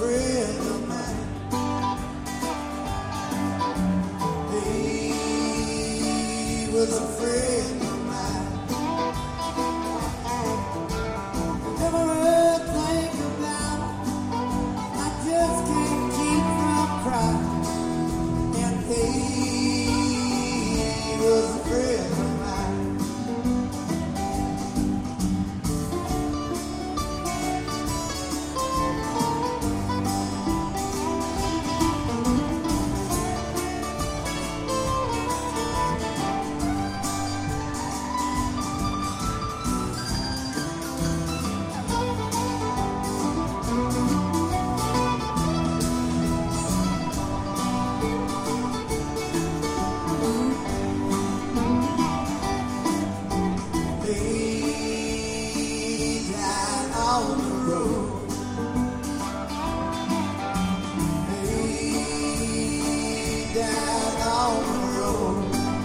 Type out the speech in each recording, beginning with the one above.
friend of mine. He was a friend of mine. Never heard think about it. I just can't keep from crying. And he was a friend of mine. On the road, he died on the road.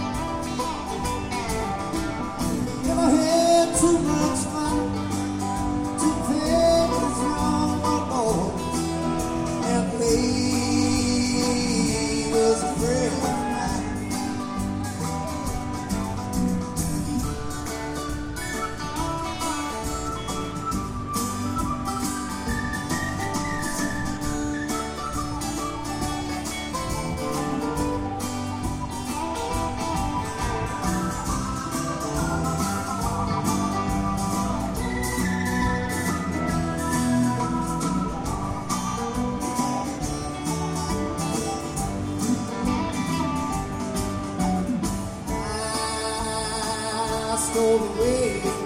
Never had too much money to pay his wrong more, and he was a friend of mine. Stole away.